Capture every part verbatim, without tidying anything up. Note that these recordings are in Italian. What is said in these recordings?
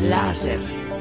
Laser.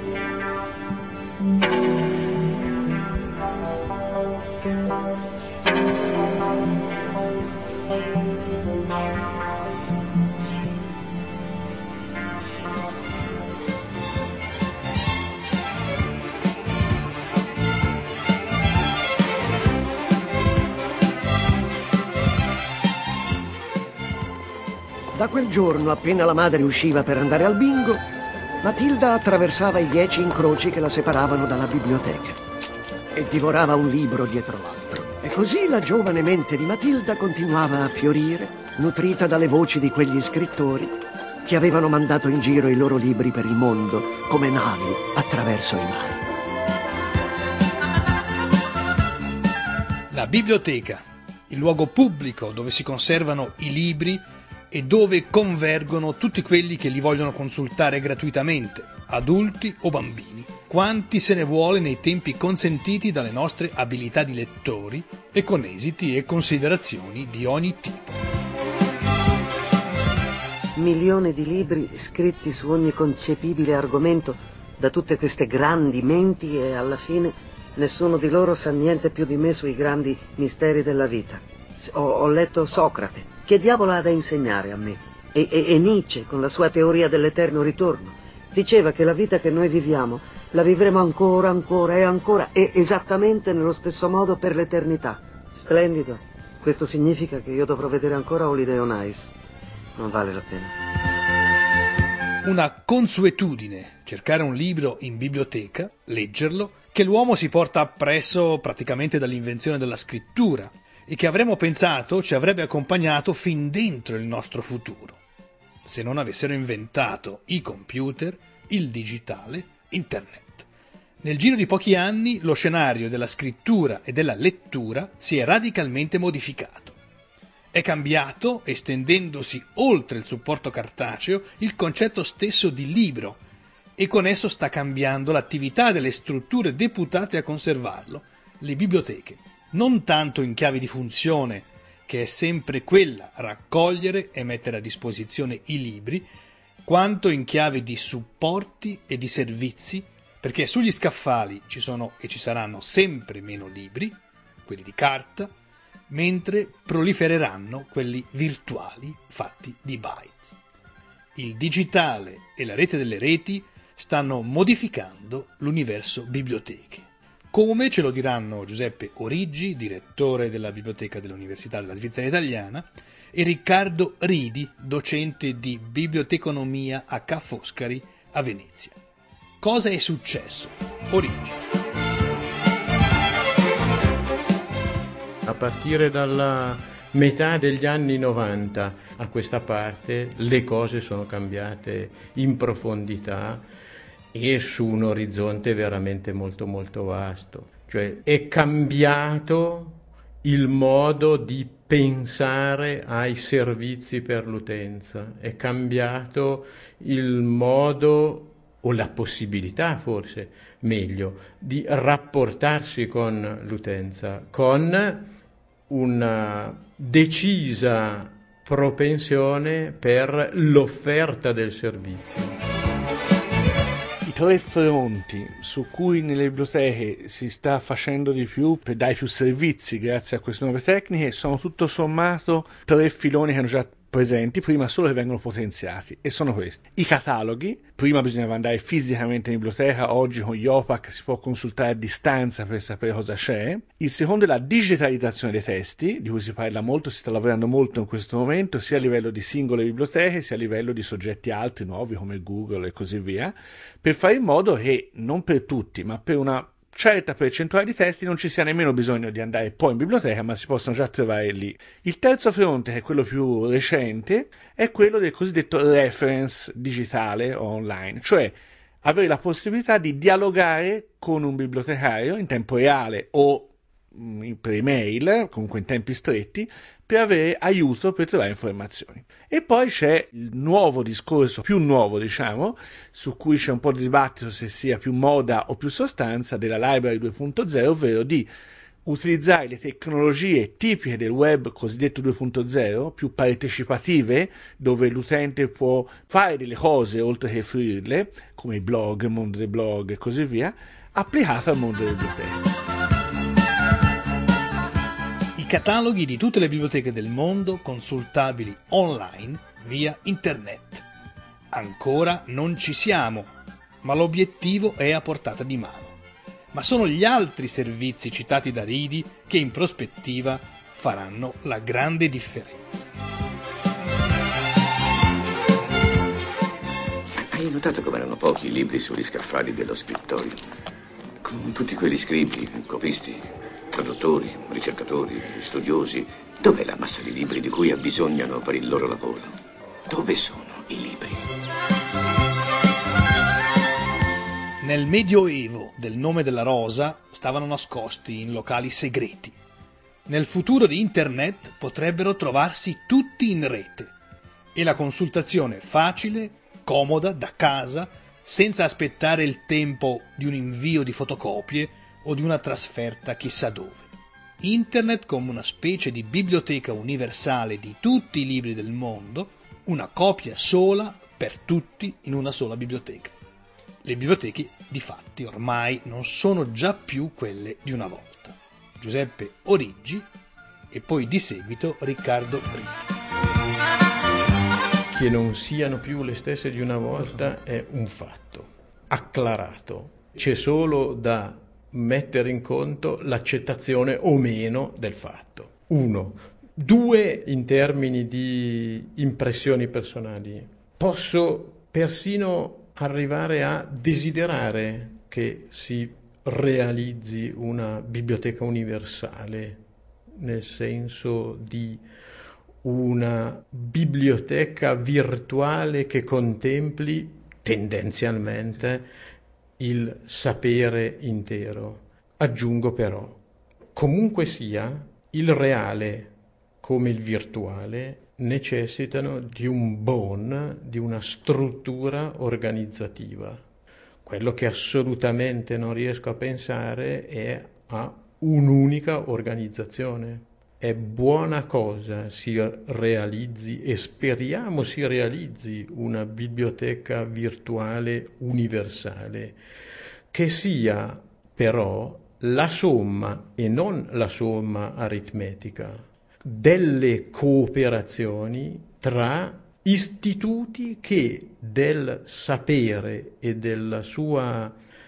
Da quel giorno, appena la madre usciva per andare al bingo, Matilda attraversava i dieci incroci che la separavano dalla biblioteca e divorava un libro dietro l'altro. E così la giovane mente di Matilda continuava a fiorire, nutrita dalle voci di quegli scrittori che avevano mandato in giro i loro libri per il mondo come navi attraverso i mari. La biblioteca, il luogo pubblico dove si conservano i libri e dove convergono tutti quelli che li vogliono consultare gratuitamente, adulti o bambini, quanti se ne vuole nei tempi consentiti dalle nostre abilità di lettori e con esiti e considerazioni di ogni tipo. Milioni di libri scritti su ogni concepibile argomento da tutte queste grandi menti e alla fine nessuno di loro sa niente più di me sui grandi misteri della vita. Ho, ho letto Socrate. Che diavolo ha da insegnare a me? E, e, e Nietzsche, con la sua teoria dell'eterno ritorno, diceva che la vita che noi viviamo la vivremo ancora, ancora e ancora e esattamente nello stesso modo per l'eternità. Splendido. Questo significa che io dovrò vedere ancora Holiday on Ice. Non vale la pena. Una consuetudine, cercare un libro in biblioteca, leggerlo, che l'uomo si porta appresso praticamente dall'invenzione della scrittura, e che avremmo pensato ci avrebbe accompagnato fin dentro il nostro futuro, se non avessero inventato i computer, il digitale, internet. Nel giro di pochi anni lo scenario della scrittura e della lettura si è radicalmente modificato. È cambiato, estendendosi oltre il supporto cartaceo, il concetto stesso di libro, e con esso sta cambiando l'attività delle strutture deputate a conservarlo, le biblioteche. Non tanto in chiave di funzione, che è sempre quella, raccogliere e mettere a disposizione i libri, quanto in chiave di supporti e di servizi, perché sugli scaffali ci sono e ci saranno sempre meno libri, quelli di carta, mentre prolifereranno quelli virtuali fatti di bytes. Il digitale e la rete delle reti stanno modificando l'universo biblioteche. Come ce lo diranno Giuseppe Origi, direttore della Biblioteca dell'Università della Svizzera Italiana, e Riccardo Ridi, docente di biblioteconomia a Ca' Foscari a Venezia. Cosa è successo? Origi. A partire dalla metà degli anni novanta a questa parte le cose sono cambiate in profondità e su un orizzonte veramente molto molto vasto. Cioè è cambiato il modo di pensare ai servizi per l'utenza, è cambiato il modo o la possibilità forse meglio di rapportarsi con l'utenza, con una decisa propensione per l'offerta del servizio. I tre fronti su cui nelle biblioteche si sta facendo di più per dare più servizi grazie a queste nuove tecniche sono tutto sommato tre filoni che hanno già presenti, prima solo che vengono potenziati, e sono questi: i cataloghi. Prima bisognava andare fisicamente in biblioteca, oggi con gli O P A C si può consultare a distanza per sapere cosa c'è. Il secondo è la digitalizzazione dei testi, di cui si parla molto, si sta lavorando molto in questo momento, sia a livello di singole biblioteche, sia a livello di soggetti altri, nuovi come Google e così via, per fare in modo che non per tutti, ma per una certa percentuale di testi non ci sia nemmeno bisogno di andare poi in biblioteca, ma si possono già trovare lì. Il terzo fronte, che è quello più recente, è quello del cosiddetto reference digitale o online, cioè avere la possibilità di dialogare con un bibliotecario in tempo reale o per email, comunque in tempi stretti, per avere aiuto per trovare informazioni. E poi c'è il nuovo discorso, più nuovo diciamo, su cui c'è un po' di dibattito se sia più moda o più sostanza, della Library due punto zero, ovvero di utilizzare le tecnologie tipiche del web cosiddetto due punto zero, più partecipative, dove l'utente può fare delle cose oltre che fruirle, come i blog, il mondo dei blog e così via, applicate al mondo delle biblioteche. I cataloghi di tutte le biblioteche del mondo consultabili online via internet. Ancora non ci siamo, ma l'obiettivo è a portata di mano. Ma sono gli altri servizi citati da Reedy che in prospettiva faranno la grande differenza. Hai notato come erano pochi i libri sugli scaffali dello scrittorio? Con tutti quegli scribi, copisti, traduttori, ricercatori, studiosi, dov'è la massa di libri di cui abbisognano per il loro lavoro? Dove sono i libri? Nel Medioevo del nome della rosa stavano nascosti in locali segreti. Nel futuro di Internet potrebbero trovarsi tutti in rete e la consultazione facile, comoda, da casa, senza aspettare il tempo di un invio di fotocopie o di una trasferta chissà dove. Internet come una specie di biblioteca universale di tutti i libri del mondo, una copia sola per tutti in una sola biblioteca. Le biblioteche, difatti, ormai non sono già più quelle di una volta. Giuseppe Origgi e poi di seguito Riccardo Ritti. Che non siano più le stesse di una volta è un fatto acclarato. C'è solo da mettere in conto l'accettazione o meno del fatto. Uno. Due, in termini di impressioni personali. Posso persino arrivare a desiderare che si realizzi una biblioteca universale, nel senso di una biblioteca virtuale che contempli tendenzialmente il sapere intero. Aggiungo però, comunque sia, il reale come il virtuale necessitano di un bone, di una struttura organizzativa. Quello che assolutamente non riesco a pensare è a un'unica organizzazione. È buona cosa si realizzi e speriamo si realizzi una biblioteca virtuale universale, che sia però la somma e non la somma aritmetica delle cooperazioni tra istituti che del sapere e della sua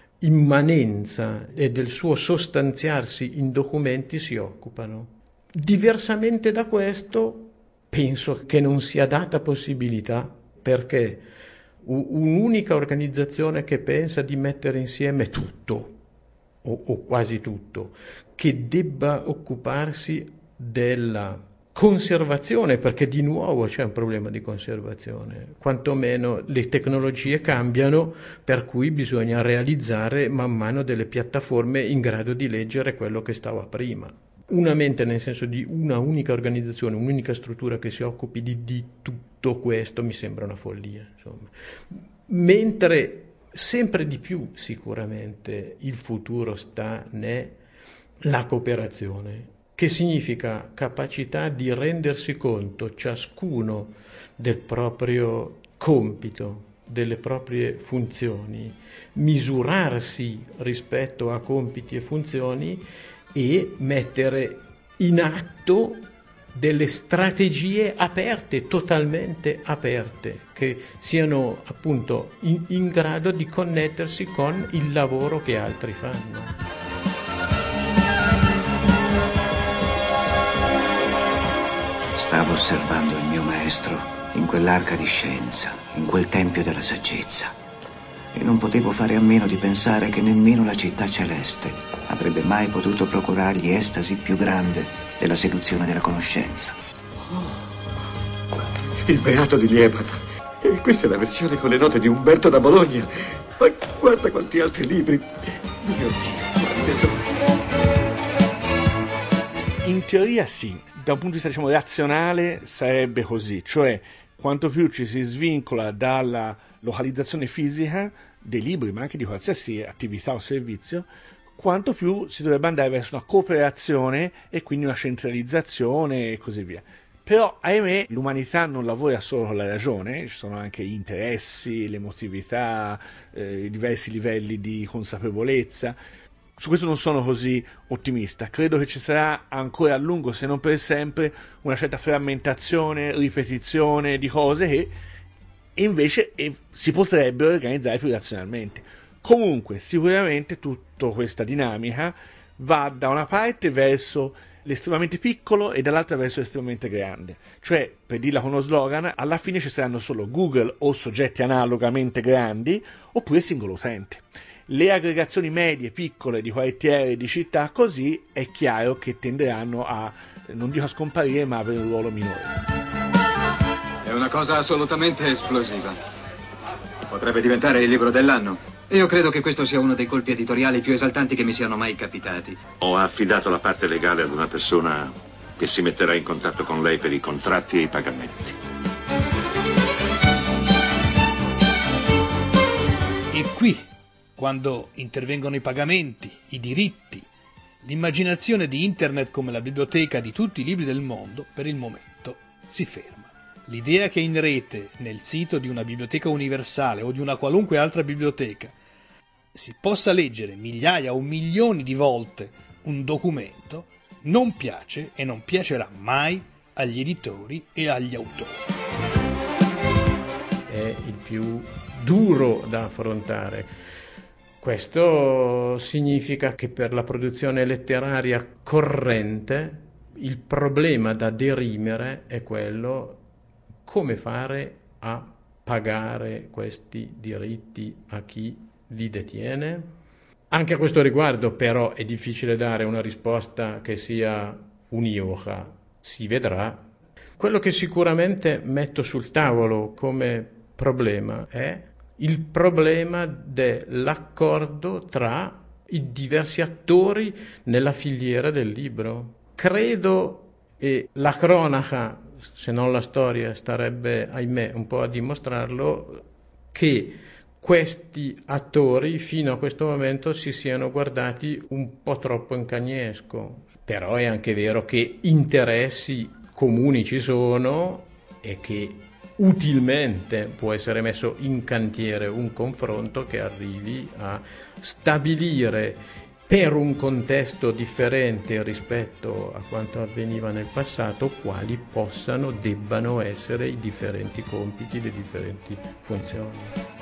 immanenza e del suo sostanziarsi in documenti si occupano. Diversamente da questo, penso che non sia data possibilità, perché un'unica organizzazione che pensa di mettere insieme tutto, o, o quasi tutto, che debba occuparsi della conservazione, perché di nuovo c'è un problema di conservazione, quantomeno le tecnologie cambiano, per cui bisogna realizzare man mano delle piattaforme in grado di leggere quello che stava prima. Una mente nel senso di una unica organizzazione, un'unica struttura che si occupi di, di tutto questo mi sembra una follia, insomma. Mentre sempre di più sicuramente il futuro sta nella cooperazione, che significa capacità di rendersi conto ciascuno del proprio compito, delle proprie funzioni, misurarsi rispetto a compiti e funzioni e mettere in atto delle strategie aperte, totalmente aperte, che siano appunto in, in grado di connettersi con il lavoro che altri fanno. Stavo osservando il mio maestro in quell'arca di scienza, in quel tempio della saggezza, e non potevo fare a meno di pensare che nemmeno la città celeste avrebbe mai potuto procurargli estasi più grande della seduzione della conoscenza. Oh, il Beato di Liébana. E questa è la versione con le note di Umberto da Bologna. Ma guarda quanti altri libri. Mio Dio, in teoria sì. Da un punto di vista, diciamo, razionale sarebbe così, cioè quanto più ci si svincola dalla localizzazione fisica dei libri, ma anche di qualsiasi attività o servizio, quanto più si dovrebbe andare verso una cooperazione e quindi una centralizzazione e così via. Però, ahimè, l'umanità non lavora solo con la ragione, ci sono anche gli interessi, l'emotività, eh, i diversi livelli di consapevolezza. Su questo non sono così ottimista. Credo che ci sarà ancora a lungo, se non per sempre, una certa frammentazione, ripetizione di cose che invece eh, si potrebbero organizzare più razionalmente. Comunque, sicuramente tutta questa dinamica va da una parte verso l'estremamente piccolo e dall'altra verso l'estremamente grande. Cioè, per dirla con uno slogan, alla fine ci saranno solo Google o soggetti analogamente grandi oppure singolo utente. Le aggregazioni medie, piccole, di quartiere e di città, così è chiaro che tenderanno a, non dico a scomparire, ma a avere un ruolo minore. È una cosa assolutamente esplosiva. Potrebbe diventare il libro dell'anno. Io credo che questo sia uno dei colpi editoriali più esaltanti che mi siano mai capitati. Ho affidato la parte legale ad una persona che si metterà in contatto con lei per i contratti e i pagamenti. E qui, quando intervengono i pagamenti, i diritti, l'immaginazione di Internet come la biblioteca di tutti i libri del mondo, per il momento, si ferma. L'idea che in rete, nel sito di una biblioteca universale o di una qualunque altra biblioteca, si possa leggere migliaia o milioni di volte un documento, non piace e non piacerà mai agli editori e agli autori. È il più duro da affrontare. Questo significa che per la produzione letteraria corrente il problema da dirimere è quello: come fare a pagare questi diritti a chi li detiene? Anche a questo riguardo però è difficile dare una risposta che sia univoca, si vedrà. Quello che sicuramente metto sul tavolo come problema è il problema dell'accordo tra i diversi attori nella filiera del libro. Credo, e la cronaca, se non la storia, starebbe, ahimè, un po' a dimostrarlo, che questi attori fino a questo momento si siano guardati un po' troppo in cagnesco. Però è anche vero che interessi comuni ci sono e che utilmente può essere messo in cantiere un confronto che arrivi a stabilire, per un contesto differente rispetto a quanto avveniva nel passato, quali possano, debbano essere i differenti compiti, le differenti funzioni.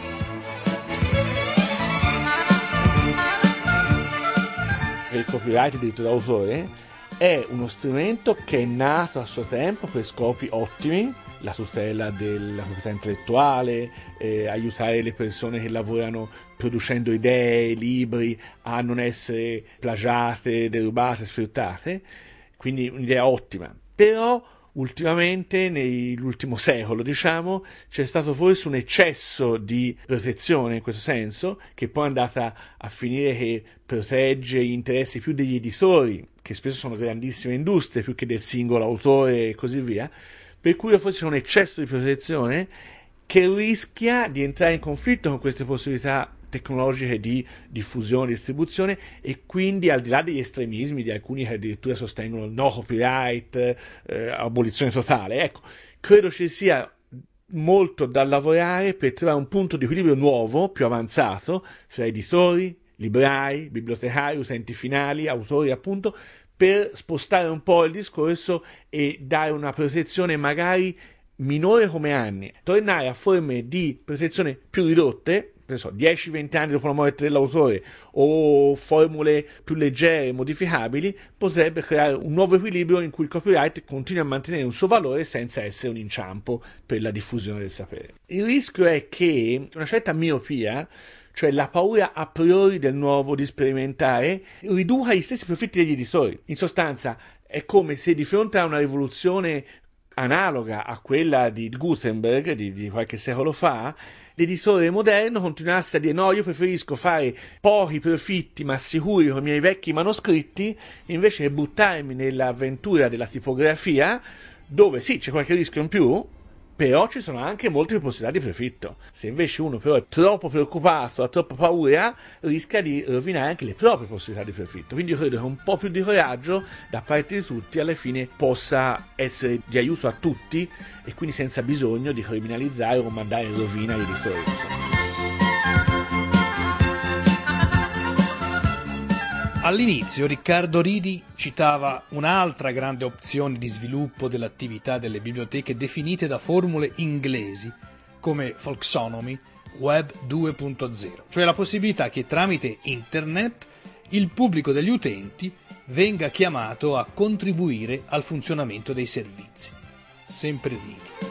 Il copyright, il diritto d'autore, è uno strumento che è nato a suo tempo per scopi ottimi, la tutela della proprietà intellettuale, eh, aiutare le persone che lavorano producendo idee, libri, a non essere plagiate, derubate, sfruttate, quindi un'idea ottima. Però ultimamente, nell'ultimo secolo, diciamo, c'è stato forse un eccesso di protezione in questo senso, che poi è andata a finire che protegge gli interessi più degli editori, che spesso sono grandissime industrie, più che del singolo autore e così via, per cui forse c'è un eccesso di protezione che rischia di entrare in conflitto con queste possibilità tecnologiche di diffusione e distribuzione, e quindi, al di là degli estremismi di alcuni che addirittura sostengono no copyright, eh, abolizione totale, ecco, credo ci sia molto da lavorare per trovare un punto di equilibrio nuovo, più avanzato, fra editori, librai, bibliotecari, utenti finali, autori appunto, per spostare un po' il discorso e dare una protezione magari minore come anni, tornare a forme di protezione più ridotte, non so, dieci venti anni dopo la morte dell'autore, o formule più leggere, modificabili, potrebbe creare un nuovo equilibrio in cui il copyright continua a mantenere un suo valore senza essere un inciampo per la diffusione del sapere. Il rischio è che una certa miopia, cioè la paura a priori del nuovo, di sperimentare, riduca gli stessi profitti degli editori. In sostanza è come se di fronte a una rivoluzione analoga a quella di Gutenberg di, di qualche secolo fa, l'editore moderno continuasse a dire no, io preferisco fare pochi profitti ma sicuri con i miei vecchi manoscritti, invece che buttarmi nell'avventura della tipografia, dove sì, c'è qualche rischio in più, Però ci sono anche molte possibilità di profitto. Se invece uno però è troppo preoccupato, ha troppa paura, rischia di rovinare anche le proprie possibilità di profitto. Quindi io credo che un po' più di coraggio da parte di tutti alla fine possa essere di aiuto a tutti, e quindi senza bisogno di criminalizzare o mandare in rovina il ricorso. All'inizio Riccardo Ridi citava un'altra grande opzione di sviluppo dell'attività delle biblioteche definite da formule inglesi come Folksonomy Web due punto zero, cioè la possibilità che tramite internet il pubblico degli utenti venga chiamato a contribuire al funzionamento dei servizi. Sempre Ridi.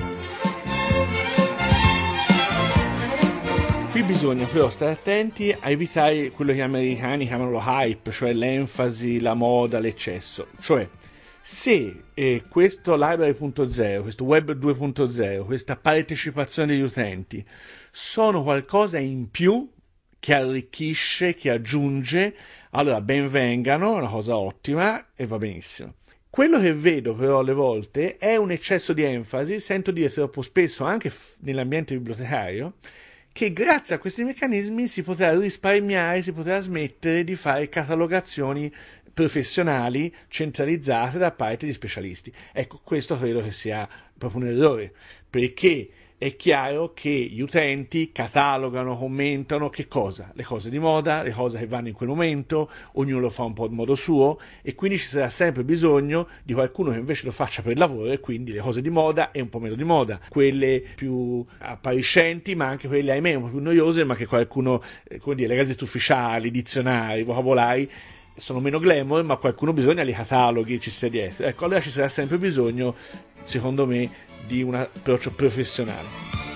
Qui bisogna però stare attenti a evitare quello che gli americani chiamano lo hype, cioè l'enfasi, la moda, l'eccesso. Cioè, se eh, questo Library punto zero, questo Web due punto zero, questa partecipazione degli utenti sono qualcosa in più che arricchisce, che aggiunge, allora ben vengano, è una cosa ottima e va benissimo. Quello che vedo però alle volte è un eccesso di enfasi, sento dire troppo spesso anche f- nell'ambiente bibliotecario, che grazie a questi meccanismi si potrà risparmiare, si potrà smettere di fare catalogazioni professionali centralizzate da parte di specialisti. Ecco, questo credo che sia proprio un errore, perché è chiaro che gli utenti catalogano, commentano che cosa? Le cose di moda, le cose che vanno in quel momento, ognuno lo fa un po' in modo suo, e quindi ci sarà sempre bisogno di qualcuno che invece lo faccia per lavoro, e quindi le cose di moda e un po' meno di moda, quelle più appariscenti ma anche quelle ahimè un po' più noiose, ma che qualcuno, eh, come dire, le gazzette ufficiali, i dizionari, i vocabolari sono meno glamour, ma qualcuno bisogna li cataloghi, ci sta dietro. Ecco, allora ci sarà sempre bisogno, secondo me, di un approccio professionale.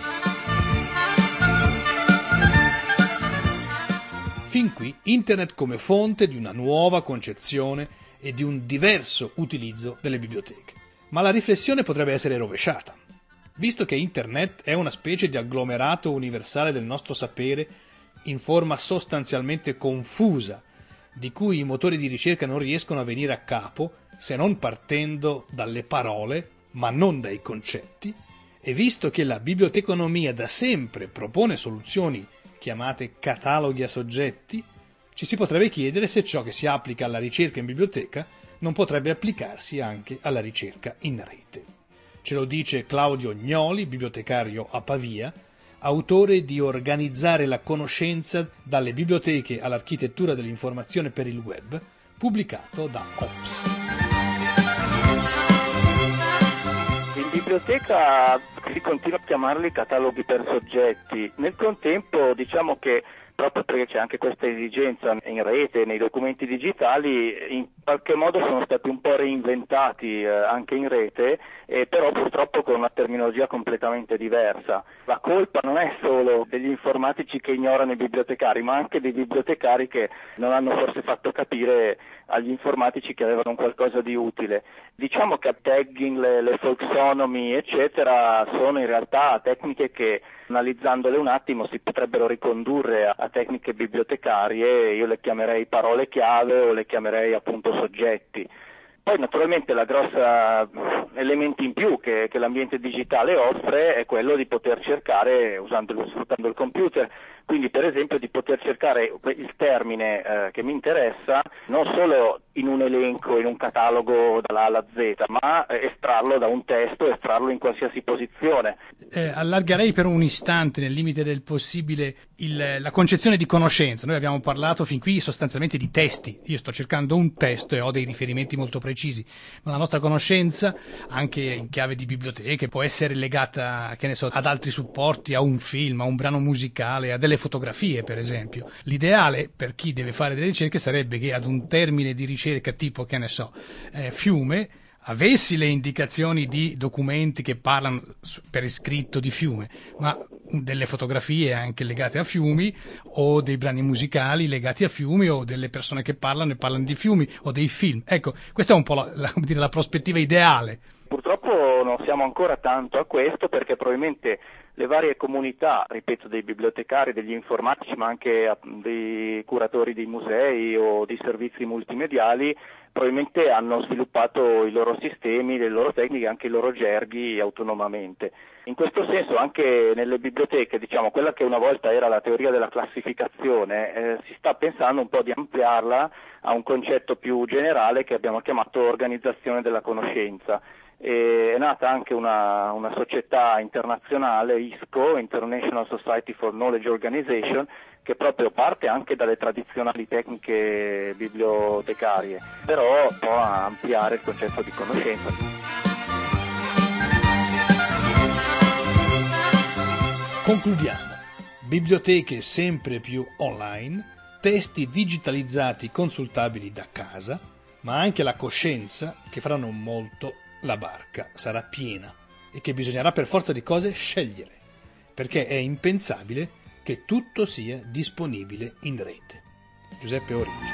Fin qui internet come fonte di una nuova concezione e di un diverso utilizzo delle biblioteche. Ma la riflessione potrebbe essere rovesciata. Visto che internet è una specie di agglomerato universale del nostro sapere in forma sostanzialmente confusa, di cui i motori di ricerca non riescono a venire a capo se non partendo dalle parole, ma non dai concetti, e visto che la biblioteconomia da sempre propone soluzioni chiamate cataloghi a soggetti, ci si potrebbe chiedere se ciò che si applica alla ricerca in biblioteca non potrebbe applicarsi anche alla ricerca in rete. Ce lo dice Claudio Gnoli, bibliotecario a Pavia, autore di Organizzare la conoscenza dalle biblioteche all'architettura dell'informazione per il web, pubblicato da Ops. In biblioteca si continua a chiamarli cataloghi per soggetti. Nel contempo diciamo che proprio perché c'è anche questa esigenza in rete, nei documenti digitali, in qualche modo sono stati un po' reinventati eh, anche in rete, eh, però purtroppo con una terminologia completamente diversa. La colpa non è solo degli informatici che ignorano i bibliotecari, ma anche dei bibliotecari che non hanno forse fatto capire agli informatici che avevano qualcosa di utile. Diciamo che tagging, le, le folksonomy, eccetera, sono in realtà tecniche che, analizzandole un attimo, si potrebbero ricondurre a, a tecniche bibliotecarie. Io le chiamerei parole chiave o le chiamerei appunto soggetti. Poi naturalmente la grossa elemento in più che, che l'ambiente digitale offre è quello di poter cercare usando, sfruttando il computer, quindi per esempio di poter cercare il termine eh, che mi interessa non solo in un elenco, in un catalogo dalla A alla Z, ma estrarlo da un testo, estrarlo in qualsiasi posizione. Eh, allargherei per un istante, nel limite del possibile, il, la concezione di conoscenza. Noi abbiamo parlato fin qui sostanzialmente di testi. Io sto cercando un testo e ho dei riferimenti molto precisi, ma la nostra conoscenza, anche in chiave di biblioteche, può essere legata, che ne so, ad altri supporti, a un film, a un brano musicale, a delle fotografie, per esempio. L'ideale per chi deve fare delle ricerche sarebbe che ad un termine di ricerca tipo, che ne so, eh, fiume, avessi le indicazioni di documenti che parlano per iscritto di fiume, ma delle fotografie anche legate a fiumi, o dei brani musicali legati a fiumi, o delle persone che parlano e parlano di fiumi, o dei film. Ecco, questa è un po' la, la, come dire, la prospettiva ideale. Purtroppo non siamo ancora tanto a questo, perché probabilmente le varie comunità, ripeto, dei bibliotecari, degli informatici, ma anche dei curatori di musei o di servizi multimediali, probabilmente hanno sviluppato i loro sistemi, le loro tecniche, anche i loro gerghi autonomamente. In questo senso anche nelle biblioteche, diciamo, quella che una volta era la teoria della classificazione, eh, si sta pensando un po' di ampliarla a un concetto più generale che abbiamo chiamato organizzazione della conoscenza. E è nata anche una, una società internazionale, I S C O, International Society for Knowledge Organization, che proprio parte anche dalle tradizionali tecniche bibliotecarie, però può ampliare il concetto di conoscenza. Concludiamo. Biblioteche sempre più online, testi digitalizzati consultabili da casa, ma anche la coscienza che faranno molto la barca sarà piena e che bisognerà per forza di cose scegliere, perché è impensabile che tutto sia disponibile in rete. Giuseppe Origi.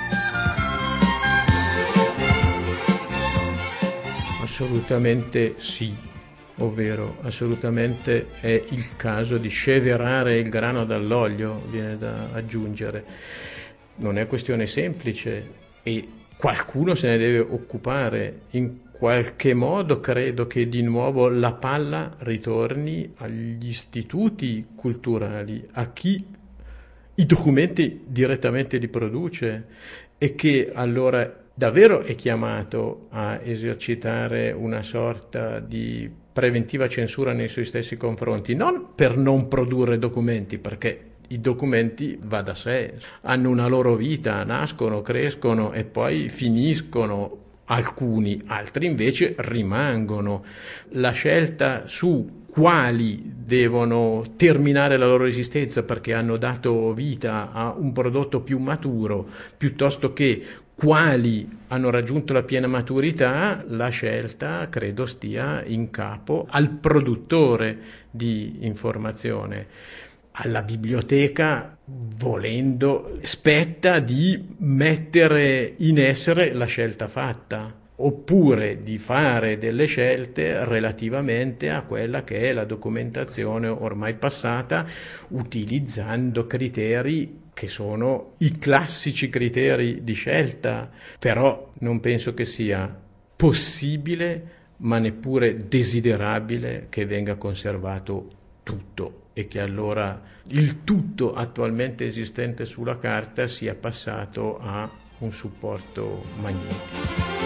Assolutamente sì, ovvero assolutamente è il caso di sceverare il grano dall'olio, viene da aggiungere. Non è questione semplice e qualcuno se ne deve occupare. In qualche modo credo che di nuovo la palla ritorni agli istituti culturali, a chi i documenti direttamente li produce e che allora davvero è chiamato a esercitare una sorta di preventiva censura nei suoi stessi confronti, non per non produrre documenti, perché i documenti, va da sé, hanno una loro vita, nascono, crescono e poi finiscono. Alcuni, altri invece rimangono. La scelta su quali devono terminare la loro esistenza perché hanno dato vita a un prodotto più maturo, piuttosto che quali hanno raggiunto la piena maturità, la scelta credo stia in capo al produttore di informazione. Alla biblioteca, volendo, spetta di mettere in essere la scelta fatta, oppure di fare delle scelte relativamente a quella che è la documentazione ormai passata, utilizzando criteri che sono i classici criteri di scelta. Però non penso che sia possibile, ma neppure desiderabile, che venga conservato tutto e che allora il tutto attualmente esistente sulla carta sia passato a un supporto magnetico.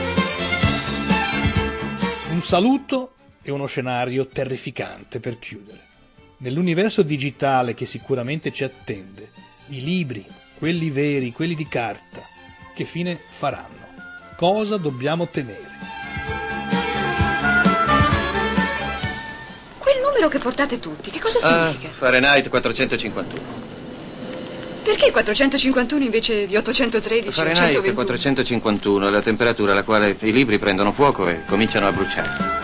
Un saluto e uno scenario terrificante per chiudere. Nell'universo digitale che sicuramente ci attende, i libri, quelli veri, quelli di carta, che fine faranno? Cosa dobbiamo temere? Quel numero che portate tutti, che cosa significa? Ah, Fahrenheit quattrocentocinquantuno. Perché quattrocentocinquantuno invece di ottocentotredici o Fahrenheit centoventuno? quattrocentocinquantuno è la temperatura alla quale i libri prendono fuoco e cominciano a bruciare.